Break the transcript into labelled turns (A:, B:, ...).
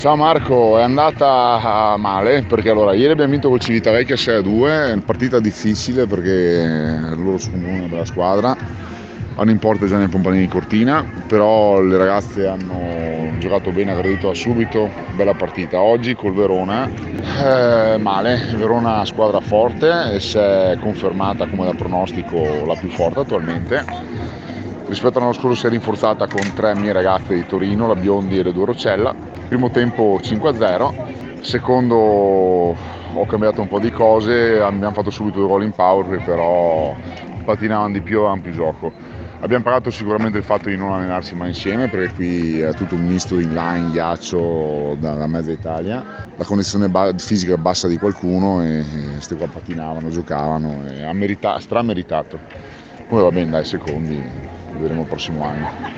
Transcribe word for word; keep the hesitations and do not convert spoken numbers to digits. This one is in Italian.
A: Ciao Marco, è andata male perché allora ieri abbiamo vinto col Civitavecchia sei a due, partita difficile perché loro sono una bella squadra, hanno in porta Gianni Pompanini Cortina, però le ragazze hanno giocato bene, aggredito da subito, bella partita. Oggi col Verona, eh, male, Verona squadra forte e si è confermata come da pronostico la più forte attualmente. Rispetto all'anno scorso si è rinforzata con tre mie ragazze di Torino, la Biondi e le due Roccella. Primo tempo cinque a zero, secondo ho cambiato un po' di cose, abbiamo fatto subito due gol in power, però patinavano di più, avevano più gioco. Abbiamo pagato sicuramente il fatto di non allenarsi mai insieme, perché qui è tutto un misto di inline, ghiaccio dalla mezza Italia. La condizione ba- fisica bassa di qualcuno e queste qua patinavano, giocavano e ha merita- strameritato. Come va bene, dai, secondi, vedremo il prossimo anno.